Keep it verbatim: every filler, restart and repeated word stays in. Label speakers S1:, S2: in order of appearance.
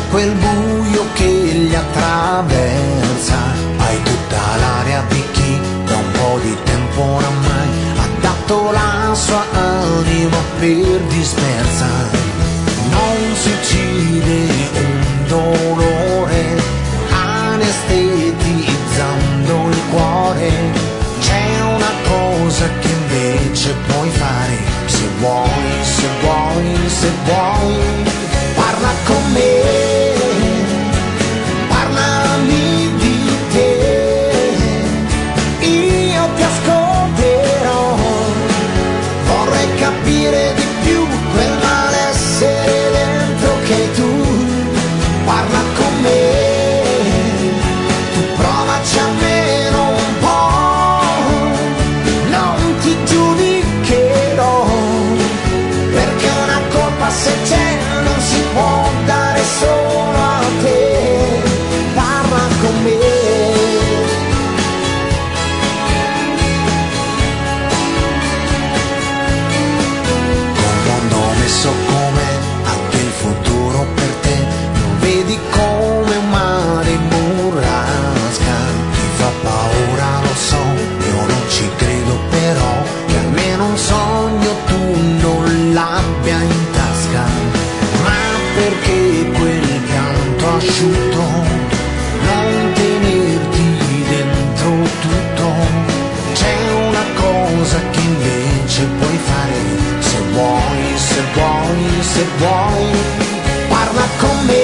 S1: quel buio che li attraversa. Hai tutta l'aria di chi da un po' di tempo oramai ha dato la sua anima per dispersa. Non si uccide un dolore anestetizzando il cuore. C'è una cosa che invece puoi fare, se vuoi, se vuoi, se vuoi. Parla con me, parlami di te, io ti ascolterò. Vorrei capire di più quel malessere dentro che hai tu. Parla con me, tu provaci almeno un po', non ti giudicherò, perché una colpa se c'è non si può dare solo a te. Parla con me. Con un mondo messo come anche il futuro per te, lo vedi come un mare in burrasca. Ti fa paura, lo so, io non ci credo, però che almeno un sogno tu non l'abbia in tasca. Ma perché quel pianto asciutto non tenerti dentro tutto? C'è una cosa che invece puoi fare, se vuoi, se vuoi, se vuoi. Parla con me,